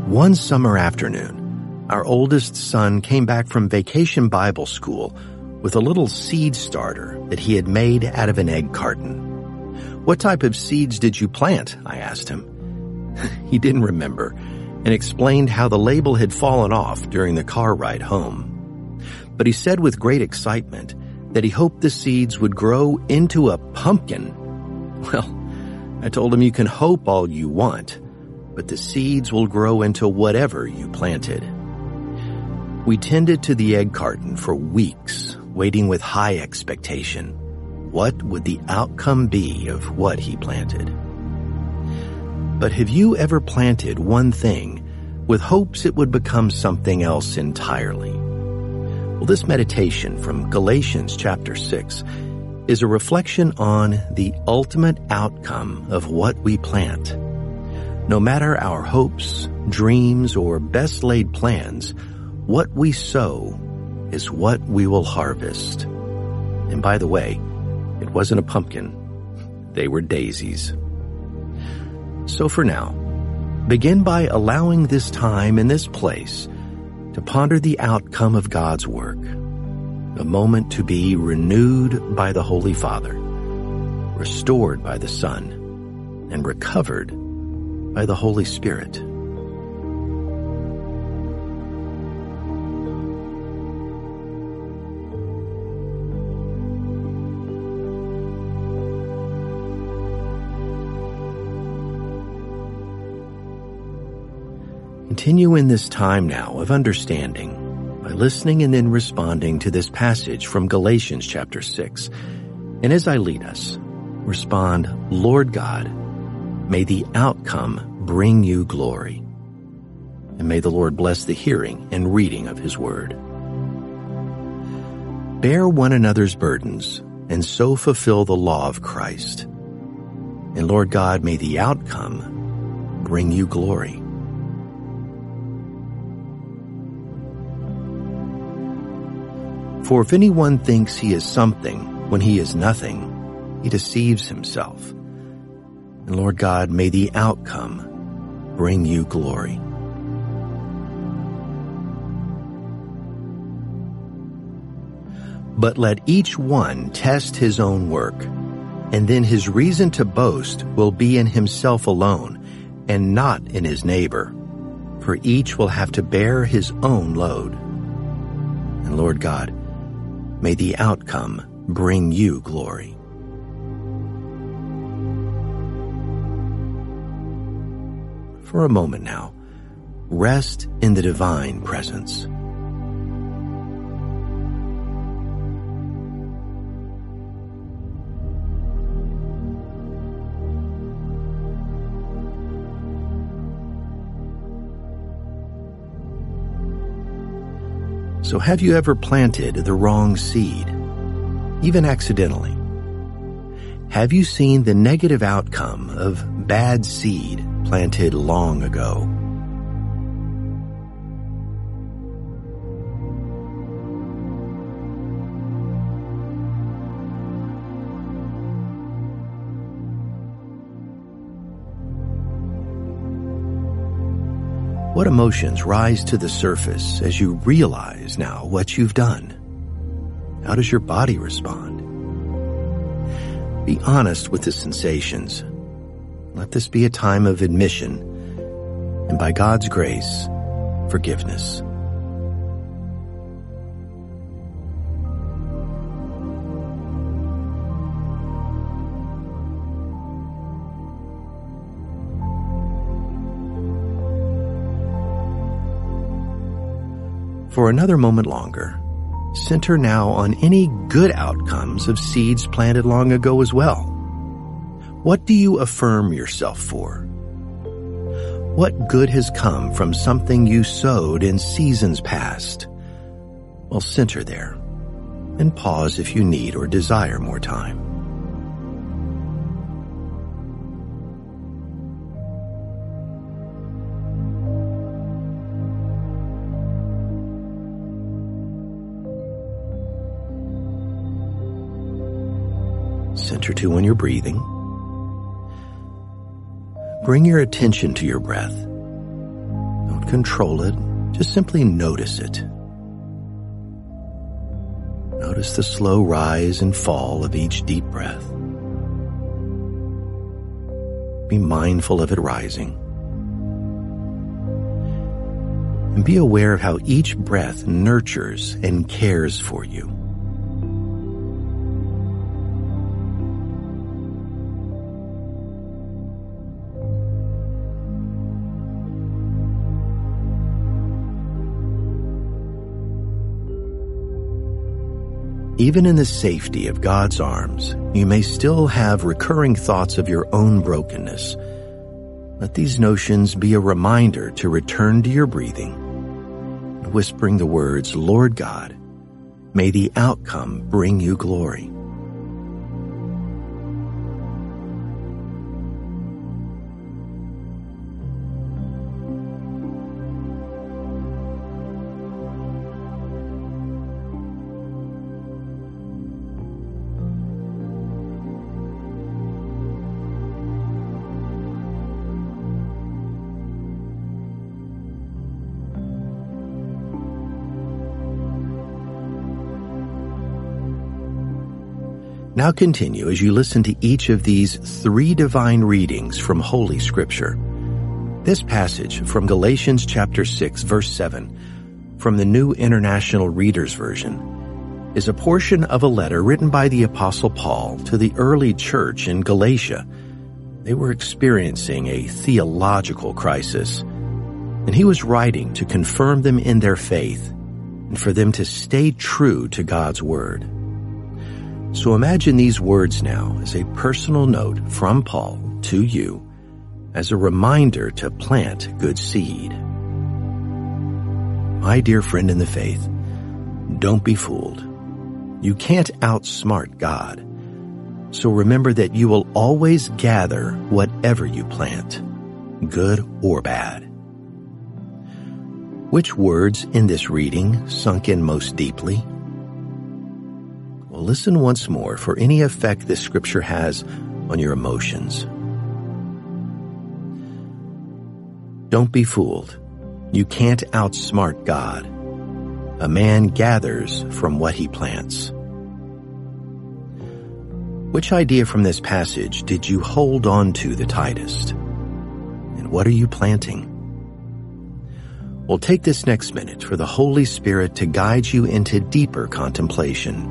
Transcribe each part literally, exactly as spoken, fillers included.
One summer afternoon, our oldest son came back from vacation Bible school with a little seed starter that he had made out of an egg carton. "What type of seeds did you plant?" I asked him. He didn't remember and explained how the label had fallen off during the car ride home. But he said with great excitement that he hoped the seeds would grow into a pumpkin. Well, I told him you can hope all you want, but the seeds will grow into whatever you planted. We tended to the egg carton for weeks, waiting with high expectation. What would the outcome be of what he planted? But have you ever planted one thing with hopes it would become something else entirely? Well, this meditation from Galatians chapter six is a reflection on the ultimate outcome of what we plant. No matter our hopes, dreams, or best laid plans, what we sow is what we will harvest. And by the way, it wasn't a pumpkin. They were daisies. So for now, begin by allowing this time and this place to ponder the outcome of God's work, a moment to be renewed by the Holy Father, restored by the Son, and recovered by the Holy Spirit. Continue in this time now of understanding by listening and then responding to this passage from Galatians chapter six. And as I lead us, respond, "Lord God, may the outcome bring you glory." And may the Lord bless the hearing and reading of his word. Bear one another's burdens and so fulfill the law of Christ. And Lord God, may the outcome bring you glory. For if anyone thinks he is something when he is nothing, he deceives himself. And Lord God, may the outcome bring you glory. But let each one test his own work, and then his reason to boast will be in himself alone, and not in his neighbor, for each will have to bear his own load. And Lord God, may the outcome bring you glory. For a moment now, rest in the divine presence. So have you ever planted the wrong seed, even accidentally? Have you seen the negative outcome of bad seed planted long ago? What emotions rise to the surface as you realize now what you've done? How does your body respond? Be honest with the sensations. Let this be a time of admission, and by God's grace, forgiveness. For another moment longer, center now on any good outcomes of seeds planted long ago as well. What do you affirm yourself for? What good has come from something you sowed in seasons past? Well, center there and pause if you need or desire more time. Center too on your breathing. Bring your attention to your breath. Don't not control it, just simply notice it. Notice the slow rise and fall of each deep breath. Be mindful of it rising. And be aware of how each breath nurtures and cares for you. Even in the safety of God's arms, you may still have recurring thoughts of your own brokenness. Let these notions be a reminder to return to your breathing, whispering the words, "Lord God, may the outcome bring you glory." Now continue as you listen to each of these three divine readings from Holy Scripture. This passage from Galatians chapter six, verse seven, from the New International Reader's Version, is a portion of a letter written by the Apostle Paul to the early church in Galatia. They were experiencing a theological crisis, and he was writing to confirm them in their faith and for them to stay true to God's Word. So imagine these words now as a personal note from Paul to you as a reminder to plant good seed. My dear friend in the faith, don't be fooled. You can't outsmart God. So remember that you will always gather whatever you plant, good or bad. Which words in this reading sunk in most deeply? Well, listen once more for any effect this scripture has on your emotions. Don't be fooled. You can't outsmart God. A man gathers from what he plants. Which idea from this passage did you hold on to the tightest? And what are you planting? Well, take this next minute for the Holy Spirit to guide you into deeper contemplation.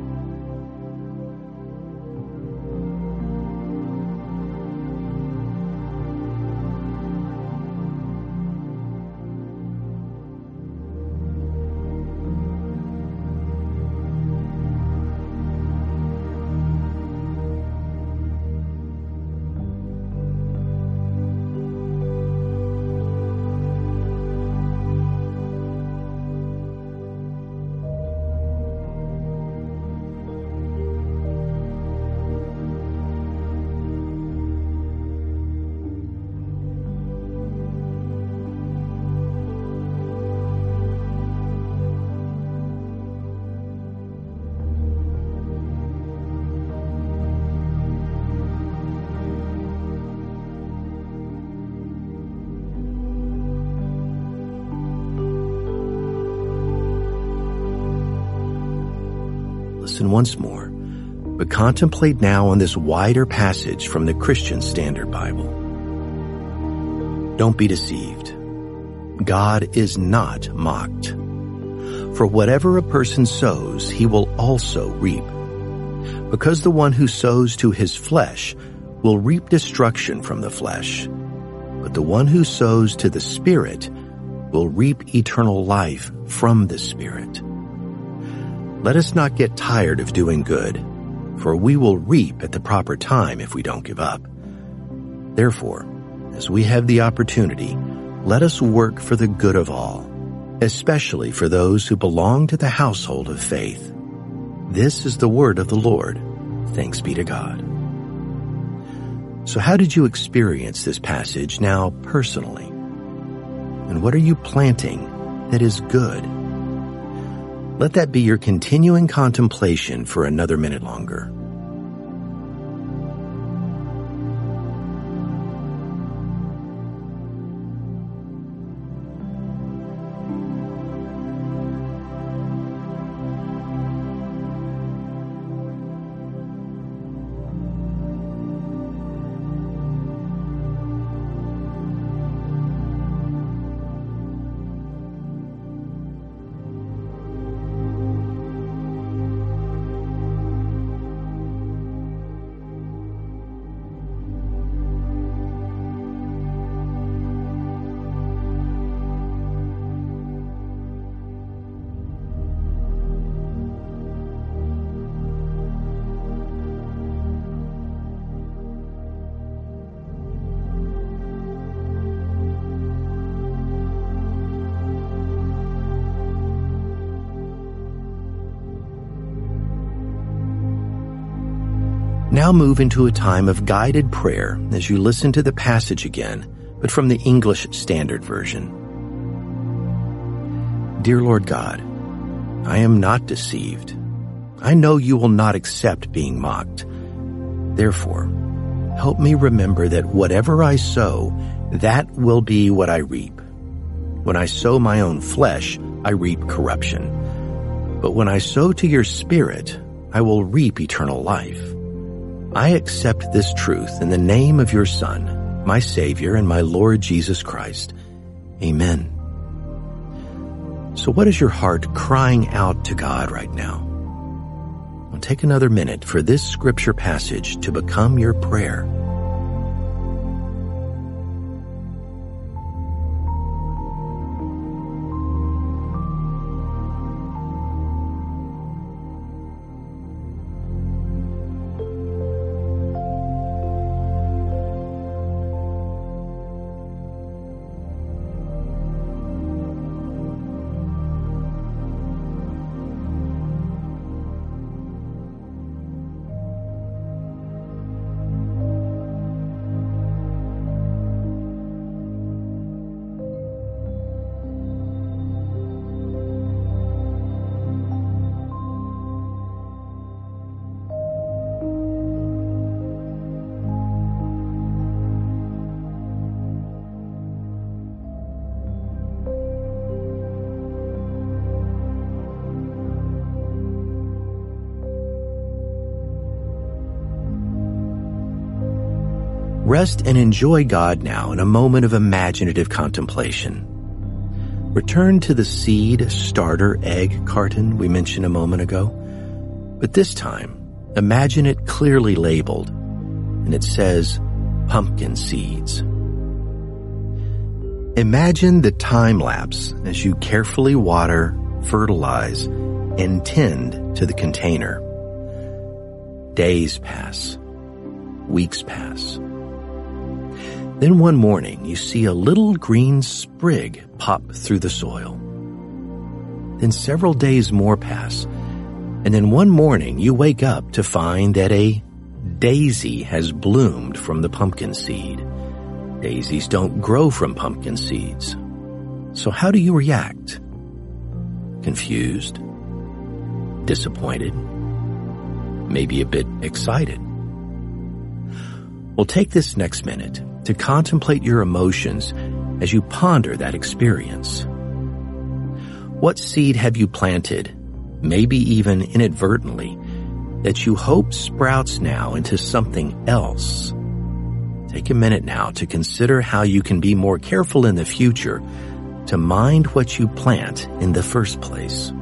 Listen once more, but contemplate now on this wider passage from the Christian Standard Bible. Don't be deceived. God is not mocked. For whatever a person sows, he will also reap. Because the one who sows to his flesh will reap destruction from the flesh, but the one who sows to the Spirit will reap eternal life from the Spirit. Let us not get tired of doing good, for we will reap at the proper time if we don't give up. Therefore, as we have the opportunity, let us work for the good of all, especially for those who belong to the household of faith. This is the word of the Lord. Thanks be to God. So how did you experience this passage now personally? And what are you planting that is good? Let that be your continuing contemplation for another minute longer. now move into a time of guided prayer as you listen to the passage again, but from the English Standard Version. Dear Lord God, I am not deceived. I know you will not accept being mocked. Therefore, help me remember that whatever I sow, that will be what I reap. When I sow my own flesh, I reap corruption. But when I sow to your Spirit, I will reap eternal life. I accept this truth in the name of your Son, my Savior and my Lord Jesus Christ. Amen. So what is your heart crying out to God right now? Well, take another minute for this scripture passage to become your prayer. Rest and enjoy God now in a moment of imaginative contemplation. Return to the seed starter egg carton we mentioned a moment ago, but this time, imagine it clearly labeled, and it says, pumpkin seeds. Imagine the time lapse as you carefully water, fertilize, and tend to the container. Days pass. Weeks pass. Then one morning, you see a little green sprig pop through the soil. Then several days more pass, and then one morning you wake up to find that a daisy has bloomed from the pumpkin seed. Daisies don't grow from pumpkin seeds. So how do you react? Confused? Disappointed? Maybe a bit excited? Well, take this next minute to contemplate your emotions as you ponder that experience. What seed have you planted, maybe even inadvertently, that you hope sprouts now into something else? Take a minute now to consider how you can be more careful in the future to mind what you plant in the first place.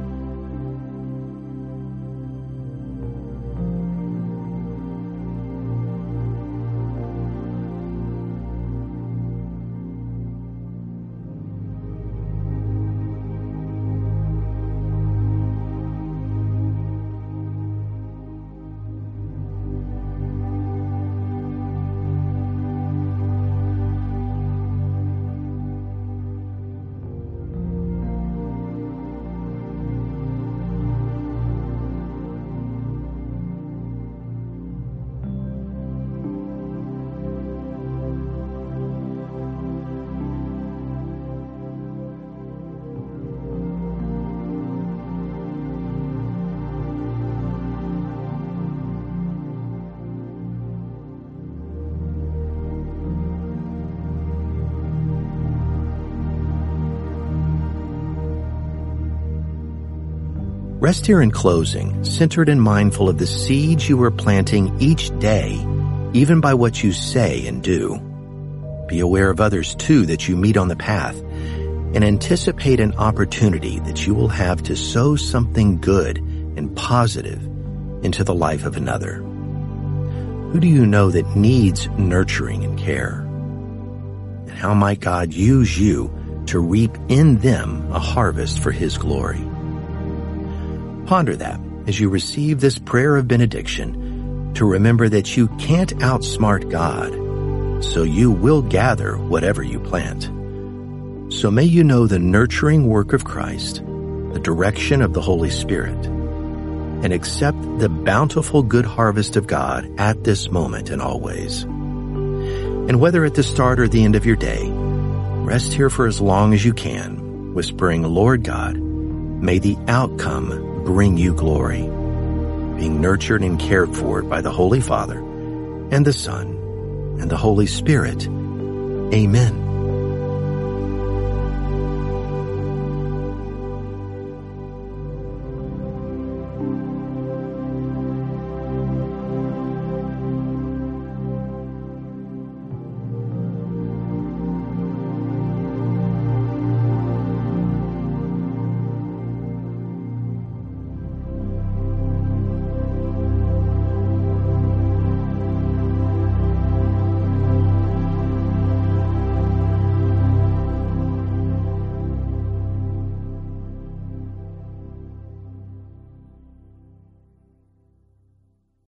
Rest here in closing, centered and mindful of the seeds you are planting each day, even by what you say and do. Be aware of others, too, that you meet on the path, and anticipate an opportunity that you will have to sow something good and positive into the life of another. Who do you know that needs nurturing and care? And how might God use you to reap in them a harvest for His glory? Ponder that as you receive this prayer of benediction, to remember that you can't outsmart God, so you will gather whatever you plant. So may you know the nurturing work of Christ, the direction of the Holy Spirit, and accept the bountiful good harvest of God at this moment and always. And whether at the start or the end of your day, rest here for as long as you can, whispering, Lord God, may the outcome bring you glory, being nurtured and cared for by the Holy Father and the Son and the Holy Spirit. Amen.